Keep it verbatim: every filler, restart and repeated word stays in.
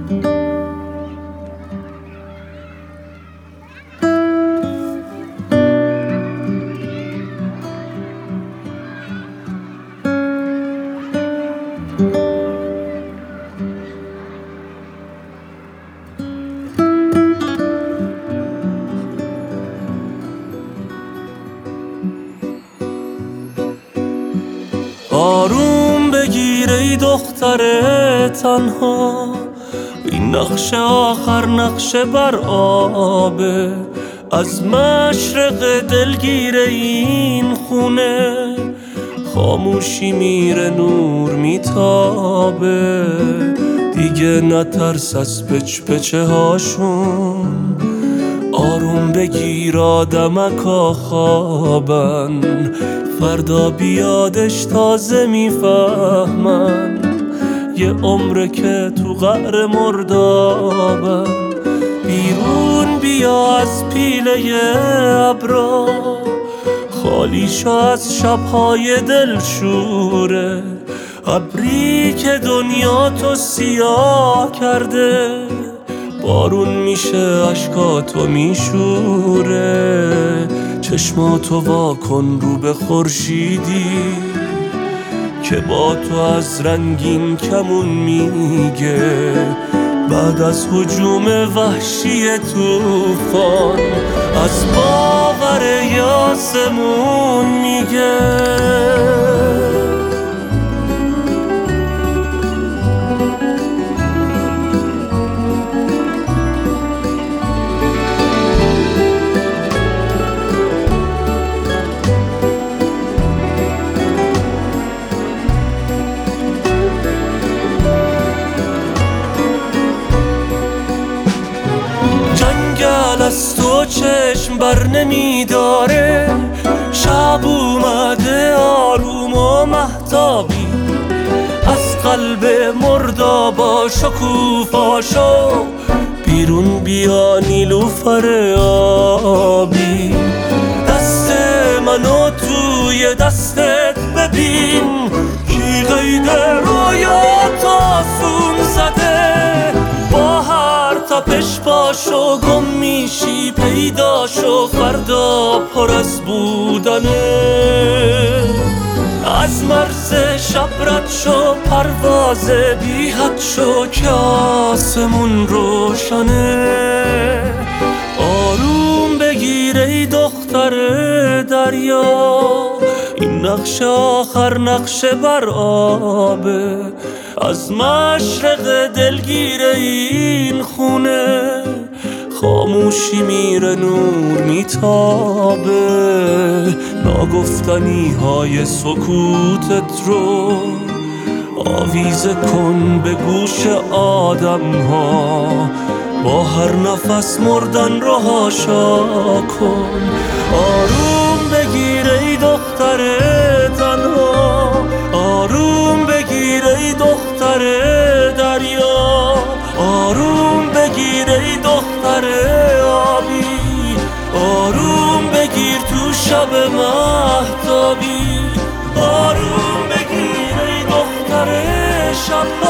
آروم بگیر ای دختر تنها، این نقش آخر نقش بر آبه. از مشرق دلگیر این خونه خاموشی میره نور میتابه. دیگه نترس از پچ پچه هاشون، آروم بگیر آدمکا خوابن. فردا بیادش تازه میفهمن، یه عمره که تو قعر مردابن. بیرون بیا از پیله ابرا، خالی شو از شبهای دلشوره. ابری که دنیا تو سیاه کرده، بارون میشه اشکاتو میشوره. چشماتو وا کن رو به خورشیدی که با تو از رنگین کمون میگه. بعد از هجوم وحشی طوفان، از باور یاسمون میگه. از تو چشم بر نمیداره، شب اومده آروم و مهتابی. از قلب مردابا شکوفاشو، بیرون بیا نیلوفر آبی. دست منو توی دستت ببین، کی قید رویات آسون زده. با هر تپش پاشو گم میشی پیداشو، فردا پر از بودنه. از مرز شب رد شو، پرواز بی حد شو که آسمون روشنه. آروم بگیر ای دختر دریا، این نقش آخر نقش بر آبه. از مشرق دلگیر این خونه خاموشی میره نور میتابه. ناگفتنی های سکوتت رو آویزه کن به گوش آدم ها. با هر نفس مردن رو هاشا کن. آروم بگیر ای دختر تنها، آروم بگیر ای دختر دریا. آروم بگیر ای دختر آبی، آروم بگیر تو شب مهتابی. آروم بگیر ای دختر شب